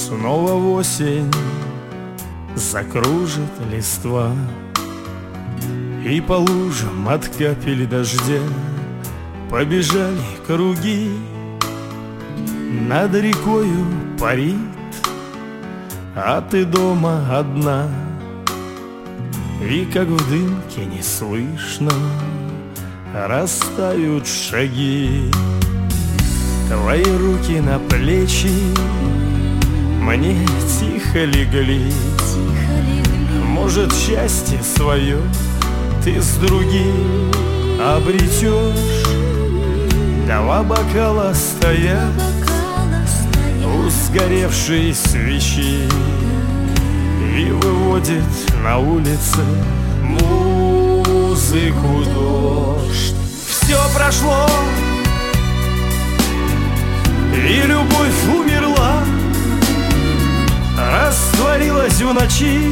Снова в осень закружит листва, и по лужам от капель дождя побежали круги. Над рекою парит, а ты дома одна, и как в дымке неслышно растают шаги. Твои руки на плечи мне тихо легли. Может, счастье свое ты с другим обретешь. Два бокала стоят у сгоревшей свечи, и выводит на улице музыку дождь. Все прошло, и любовь умерла, растворилась в ночи.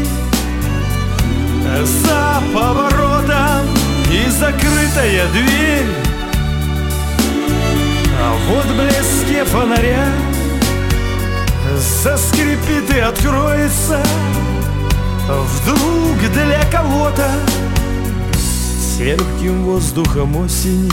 За поворотом и закрытая дверь, а вот в блеске фонаря заскрипит и откроется вдруг для кого-то терпким воздухом осени.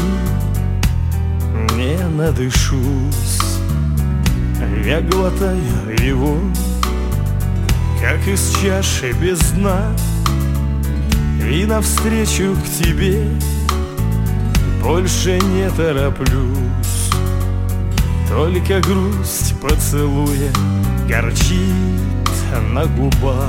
Не надышусь, я глотаю его, как из чаши без дна, и навстречу к тебе больше не тороплюсь. Только грусть поцелуя горчит на губах.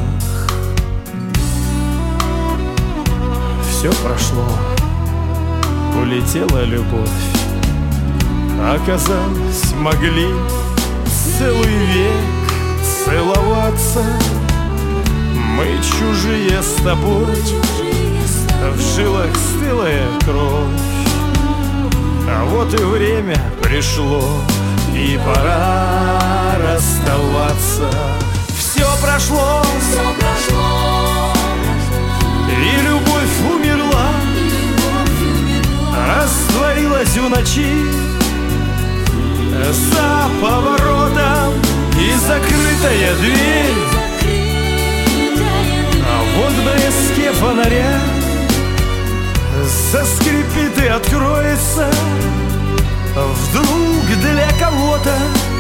Все прошло, улетела любовь. Оказалось, могли целый век целоваться. Мы чужие с тобой, в жилах стылая кровь. А вот и время пришло, и пора расставаться. Все прошло, и любовь умерла, растворилась в ночи. За поворотом и закрытая дверь, а вот в блеске фонаря заскрипит и откроется вдруг для кого-то.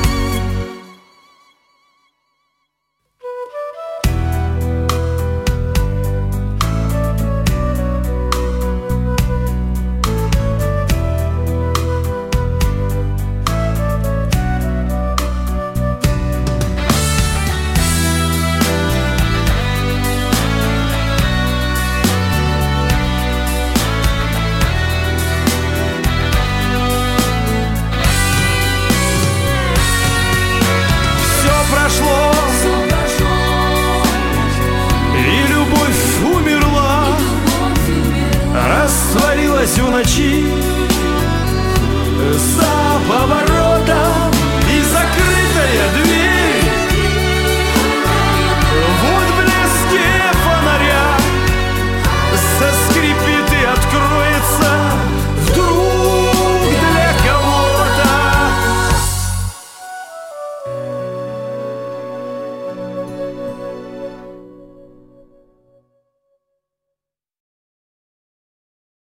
И любовь умерла, растворилась в ночи.